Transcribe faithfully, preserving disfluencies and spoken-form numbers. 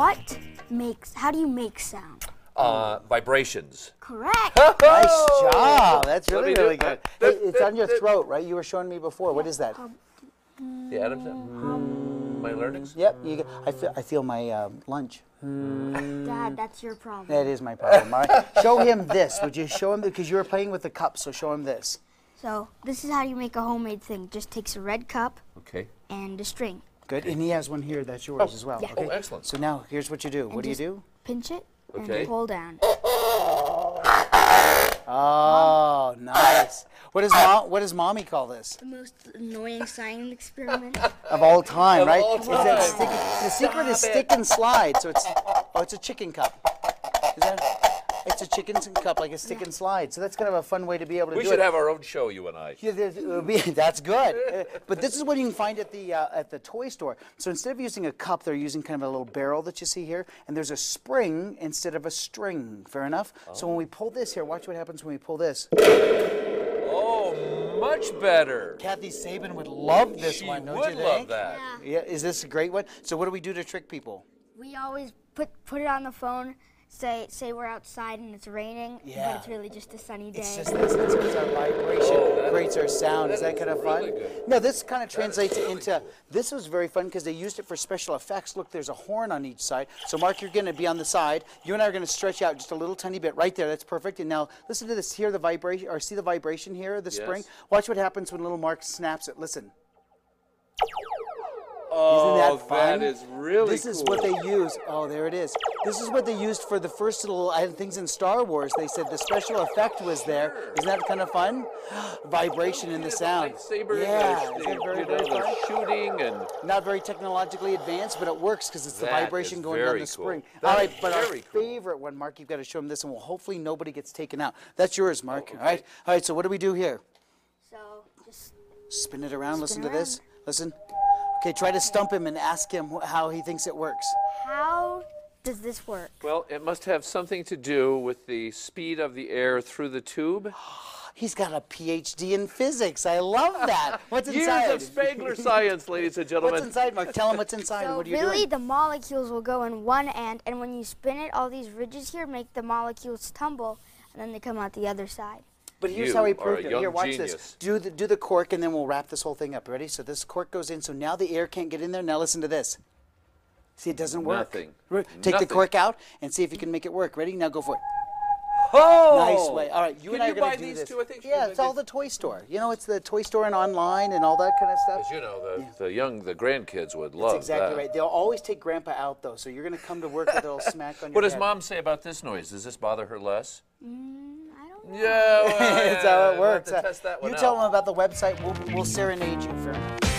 What makes, how do you make sound? Uh, vibrations. Correct. Nice job. That's really, really do- good. Hey, it's on your throat, right? You were showing me before. What is that? The Adams. Mm, my larynx. Yep. You, get- I feel. I feel my um, lunch. Dad, that's your problem. That is my problem. All right. Show him this. Would you show him, because you were playing with the cup? So show him this. So this is how you make a homemade thing. Just takes a red cup Okay. and a string. Good. And he has one here. That's yours as well. yeah. Okay. Oh, excellent. So now here's what you do. And What do you just do? Pinch it Okay. and pull down. Oh, nice. What does mom? What does mommy call this? The most annoying science experiment. Of all time, Of right? all Is that time. stick, the secret is Stop stick it. and slide. So it's oh, it's a chicken cup. Is that? It's a chicken cup, like a stick and slide. So that's kind of a fun way to be able to We do should it. have our own show, you and I. Yeah, there's- it would be- that's good. Uh, but this is what you can find at the uh, at the toy store. So instead of using a cup, they're using kind of a little barrel that you see here, and there's a spring instead of a string. Fair enough. So when we pull this here, watch what happens when we pull this. Oh, much better. Kathy Sabin would love this She one, don't would you love think? that. Yeah. Yeah. Is this a great one? So what do we do to trick people? We always put put it on the phone. Say say we're outside and it's raining, Yeah. but it's really just a sunny day. It's just this. This is our vibration. Oh, that- creates our sound. that Is that is kind of fun? really good. No, this kind of translates really into. This was very fun because they used it for special effects. Look, there's a horn on each side. So Mark, you're going to be on the side. You and I are going to stretch out just a little tiny bit right there. That's perfect. And now listen to this. Hear the vibration, or see the vibration here, the spring. Yes. Watch what happens when little Mark snaps it. Listen. Oh, Isn't that fun? that is really This cool. is what they use. Oh, there it is. This is what they used for the first little uh, things in Star Wars. They said the special effect was there. Isn't that kind of fun? Vibration in the sound. Lightsaber, Yeah, the, is that very, you know, very the fun? shooting and Not very technologically advanced, but it works because it's the That vibration is going down very the cool. spring. That All right, is but our very cool. favorite one, Mark, you've got to show them this, and well, hopefully nobody gets taken out. That's yours, Mark. Oh, All right. All right. So what do we do here? So just Spin it around. Listen Spin to around. this. Listen. Okay, try to stump him and ask him wh- how he thinks it works. how does this work? well, it must have something to do with the speed of the air through the tube. He's got a P H D in physics. I love that. What's inside? Years of Spangler science, ladies and gentlemen. What's inside, Mark? Tell him what's inside. So what are you really, doing? the molecules will go in one end, and when you spin it, all these ridges here make the molecules tumble, and then they come out the other side. But here's You how he are proved a it. young Here, watch genius. this. Do the do the cork, and then we'll wrap this whole thing up. Ready? So this cork goes in. So now the air can't get in there. Now listen to this. See, it doesn't work. Nothing. Re- Take Nothing. the cork out and see if you can make it work. Ready? Now go for it. Oh! Nice way. All right, you Can and I you are going buy to do these this. too? I think yeah, you it's all did. the toy store. You know, it's the toy store and online and all that kind of stuff. As you know, the, the young, the grandkids would love That's exactly that. right. They'll always take Grandpa out though, so you're going to come to work with a little smack on your What does head. Mom say about this noise? Does this bother her less? Mm, I don't know. Yeah, well, That's how yeah, it we'll works. have to test that one you out. tell them about the website. We'll, we'll serenade you. Fair enough.